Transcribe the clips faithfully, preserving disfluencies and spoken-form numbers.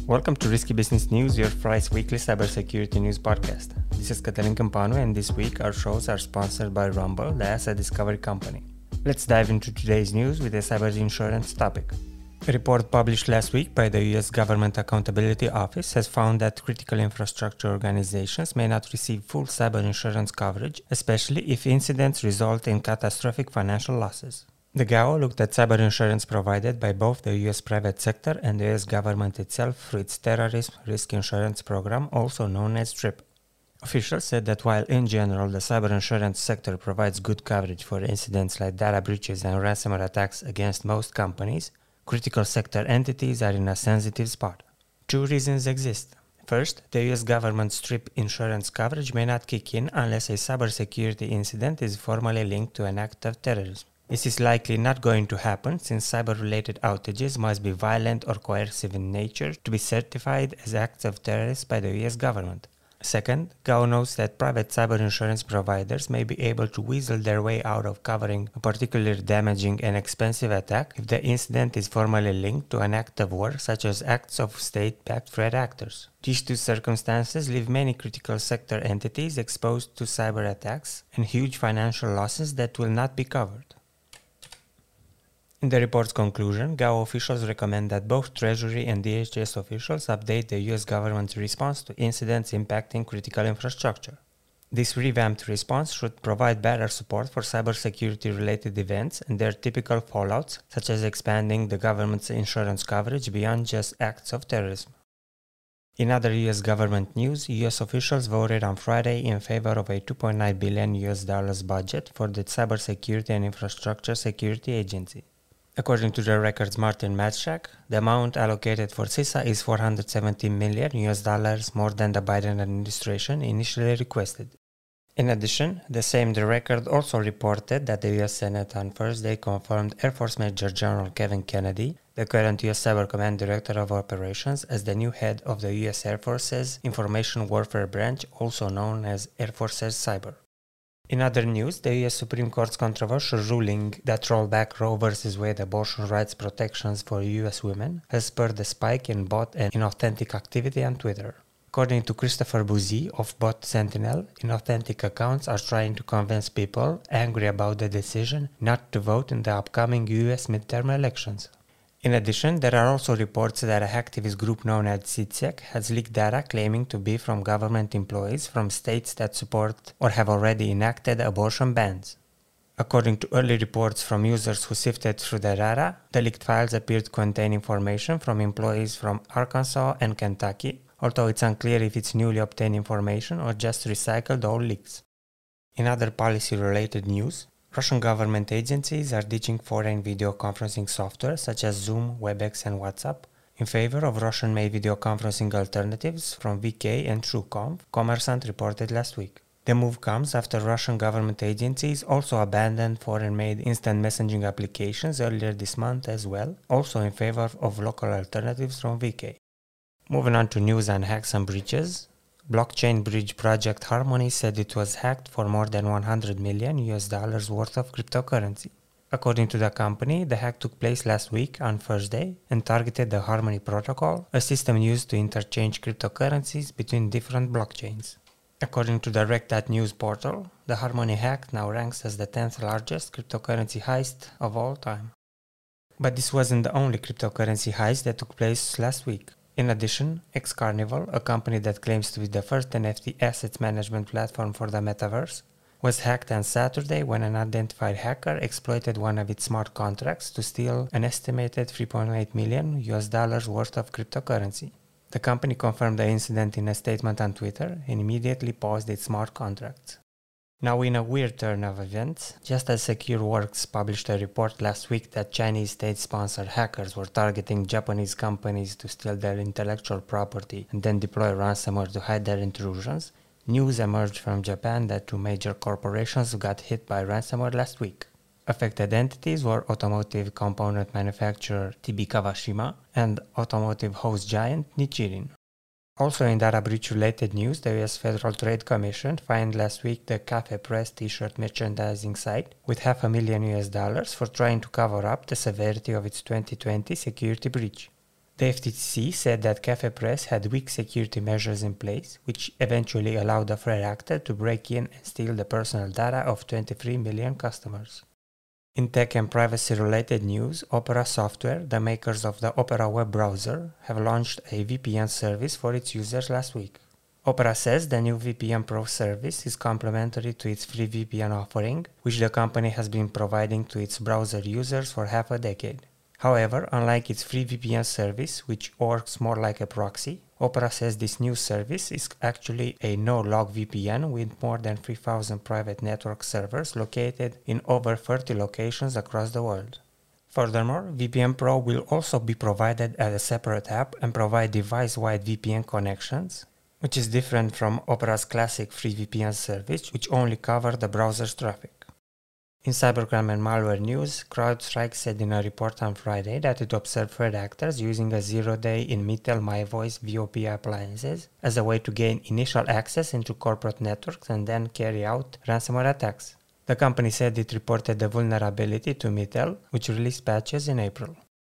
Welcome to Risky Business News, your Fry's weekly cybersecurity news podcast. This is Cătălin Câmpanu, and this week our shows are sponsored by Rumble, the asset discovery company. Let's dive into today's news with a cyber insurance topic. A report published last week by the U S Government Accountability Office has found that critical infrastructure organizations may not receive full cyber insurance coverage, especially if incidents result in catastrophic financial losses. The G A O looked at cyber insurance provided by both the U S private sector and the U S government itself through its Terrorism Risk Insurance Program, also known as TRIP. Officials said that while in general the cyber insurance sector provides good coverage for incidents like data breaches and ransomware attacks against most companies, critical sector entities are in a sensitive spot. Two reasons exist. First, the U S government's TRIP insurance coverage may not kick in unless a cybersecurity incident is formally linked to an act of terrorism. This is likely not going to happen since cyber-related outages must be violent or coercive in nature to be certified as acts of terrorism by the U S government. Second, G A O notes that private cyber insurance providers may be able to weasel their way out of covering a particularly damaging and expensive attack if the incident is formally linked to an act of war, such as acts of state-backed threat actors. These two circumstances leave many critical sector entities exposed to cyber attacks and huge financial losses that will not be covered. In the report's conclusion, G A O officials recommend that both Treasury and D H S officials update the U S government's response to incidents impacting critical infrastructure. This revamped response should provide better support for cybersecurity-related events and their typical fallouts, such as expanding the government's insurance coverage beyond just acts of terrorism. In other U S government news, U S officials voted on Friday in favor of a two point nine billion U S dollars budget for the Cybersecurity and Infrastructure Security Agency. According to the record's Martin Matschak, the amount allocated for CISA is four hundred seventy million U S dollars more than the Biden administration initially requested. In addition, the same the record also reported that the U S Senate on Thursday confirmed Air Force Major General Kevin Kennedy, the current U S Cyber Command Director of Operations, as the new head of the U S Air Force's Information Warfare Branch, also known as Air Force's Cyber. In other news, the U S Supreme Court's controversial ruling that rolled back Roe v. Wade abortion rights protections for U S women has spurred a spike in bot and inauthentic activity on Twitter. According to Christopher Bouzy of Bot Sentinel, inauthentic accounts are trying to convince people angry about the decision not to vote in the upcoming U S midterm elections. In addition, there are also reports that a hacktivist group known as SITSEC has leaked data claiming to be from government employees from states that support or have already enacted abortion bans. According to early reports from users who sifted through the data, the leaked files appear to contain information from employees from Arkansas and Kentucky, although it's unclear if it's newly obtained information or just recycled old leaks. In other policy-related news, Russian government agencies are ditching foreign video conferencing software such as Zoom, WebEx and WhatsApp in favor of Russian-made video conferencing alternatives from V K and TrueConf, Kommersant reported last week. The move comes after Russian government agencies also abandoned foreign-made instant messaging applications earlier this month as well, also in favor of local alternatives from V K. Moving on to news on hacks and breaches. Blockchain bridge project Harmony said it was hacked for more than one hundred million U S dollars worth of cryptocurrency. According to the company, the hack took place last week on Thursday and targeted the Harmony protocol, a system used to interchange cryptocurrencies between different blockchains. According to the Rec dot news portal, the Harmony hack now ranks as the tenth largest cryptocurrency heist of all time. But this wasn't the only cryptocurrency heist that took place last week. In addition, X-Carnival, a company that claims to be the first N F T assets management platform for the metaverse, was hacked on Saturday when an unidentified hacker exploited one of its smart contracts to steal an estimated three point eight million U S dollars worth of cryptocurrency. The company confirmed the incident in a statement on Twitter and immediately paused its smart contracts. Now, in a weird turn of events, just as SecureWorks published a report last week that Chinese state-sponsored hackers were targeting Japanese companies to steal their intellectual property and then deploy ransomware to hide their intrusions, news emerged from Japan that two major corporations got hit by ransomware last week. Affected entities were automotive component manufacturer T B Kawashima and automotive hose giant Nichirin. Also in data breach-related news, the U S Federal Trade Commission fined last week the Cafe Press t-shirt merchandising site with half a million U S dollars for trying to cover up the severity of its twenty twenty security breach. The F T C said that CafePress had weak security measures in place, which eventually allowed the threat actor to break in and steal the personal data of twenty-three million customers. In tech and privacy-related news, Opera Software, the makers of the Opera web browser, have launched a V P N service for its users last week. Opera says the new V P N Pro service is complementary to its free V P N offering, which the company has been providing to its browser users for half a decade. However, unlike its free V P N service, which works more like a proxy, Opera says this new service is actually a no-log V P N with more than three thousand private network servers located in over thirty locations across the world. Furthermore, V P N Pro will also be provided as a separate app and provide device-wide V P N connections, which is different from Opera's classic free V P N service, which only covers the browser's traffic. In cybercrime and malware news, CrowdStrike said in a report on Friday that it observed threat actors using a zero-day in Mitel MyVoice V O P appliances as a way to gain initial access into corporate networks and then carry out ransomware attacks. The company said it reported the vulnerability to Mitel, which released patches in April.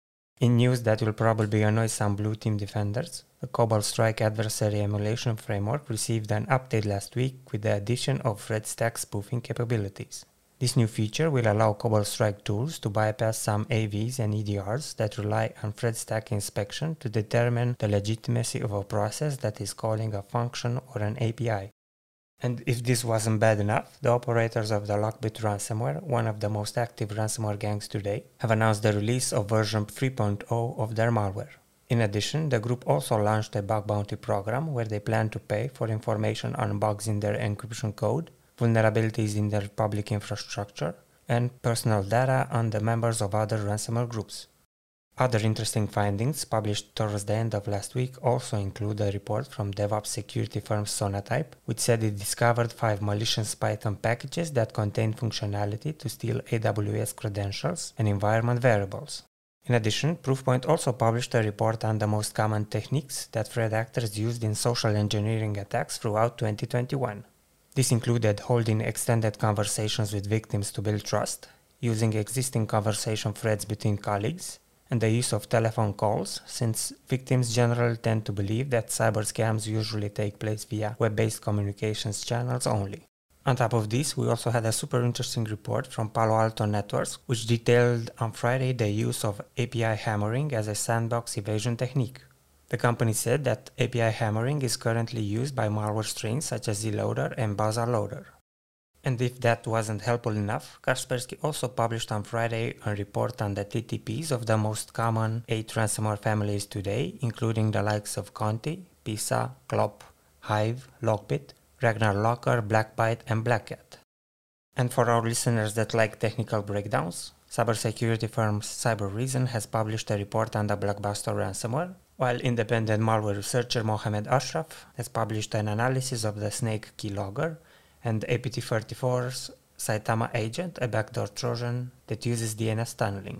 In news that will probably annoy some blue team defenders, the Cobalt Strike adversary emulation framework received an update last week with the addition of threat stack spoofing capabilities. This new feature will allow Cobalt Strike tools to bypass some A Vs and E D Rs that rely on threat stack inspection to determine the legitimacy of a process that is calling a function or an A P I. And if this wasn't bad enough, the operators of the Lockbit ransomware, one of the most active ransomware gangs today, have announced the release of version three point oh of their malware. In addition, the group also launched a bug bounty program where they plan to pay for information on bugs in their encryption code, vulnerabilities in their public infrastructure, and personal data on the members of other ransomware groups. Other interesting findings published towards the end of last week also include a report from DevOps security firm Sonatype, which said it discovered five malicious Python packages that contain functionality to steal A W S credentials and environment variables. In addition, Proofpoint also published a report on the most common techniques that threat actors used in social engineering attacks throughout twenty twenty-one. This included holding extended conversations with victims to build trust, using existing conversation threads between colleagues, and the use of telephone calls, since victims generally tend to believe that cyber scams usually take place via web-based communications channels only. On top of this, we also had a super interesting report from Palo Alto Networks, which detailed on Friday the use of A P I hammering as a sandbox evasion technique. The company said that A P I hammering is currently used by malware strains such as Zloader and BuzzerLoader. And if that wasn't helpful enough, Kaspersky also published on Friday a report on the T T Ps of the most common eight ransomware families today, including the likes of Conti, Pisa, Clop, Hive, Lockbit, Ragnar Locker, Blackbyte, and Blackcat. And for our listeners that like technical breakdowns, cybersecurity firm Cybereason has published a report on the Blockbuster ransomware, while independent malware researcher Mohamed Ashraf has published an analysis of the Snake Keylogger and A P T thirty-four's Saitama Agent, a backdoor Trojan that uses D N S tunneling.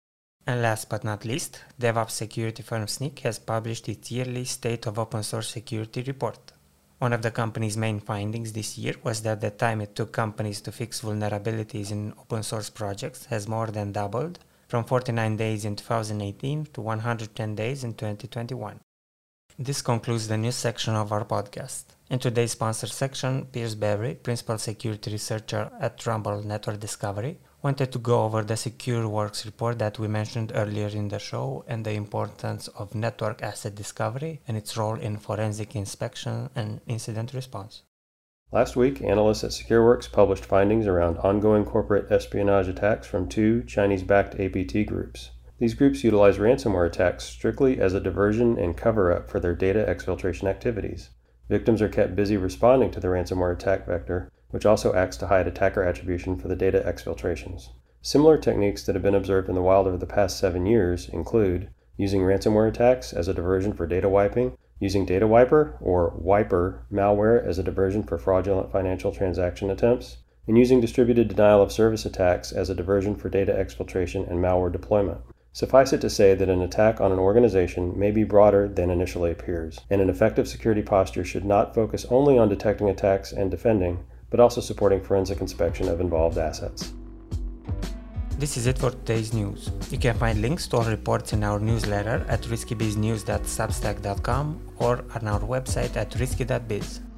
And last but not least, DevOps security firm Snyk has published its yearly State of Open Source Security report. One of the company's main findings this year was that the time it took companies to fix vulnerabilities in open source projects has more than doubled, from forty-nine days in two thousand eighteen to one hundred ten days in twenty twenty-one. This concludes the news section of our podcast. In today's sponsor section, Pierce Berry, Principal Security Researcher at Rumble Network Discovery, wanted to go over the SecureWorks report that we mentioned earlier in the show and the importance of network asset discovery and its role in forensic inspection and incident response. Last week, analysts at SecureWorks published findings around ongoing corporate espionage attacks from two Chinese-backed A P T groups. These groups utilize ransomware attacks strictly as a diversion and cover-up for their data exfiltration activities. Victims are kept busy responding to the ransomware attack vector, which also acts to hide attacker attribution for the data exfiltrations. Similar techniques that have been observed in the wild over the past seven years include using ransomware attacks as a diversion for data wiping, using Data Wiper or Wiper malware as a diversion for fraudulent financial transaction attempts, and using distributed denial of service attacks as a diversion for data exfiltration and malware deployment. Suffice it to say that an attack on an organization may be broader than initially appears, and an effective security posture should not focus only on detecting attacks and defending, but also supporting forensic inspection of involved assets. This is it for today's news. You can find links to all reports in our newsletter at risky biz news dot substack dot com or on our website at risky dot biz.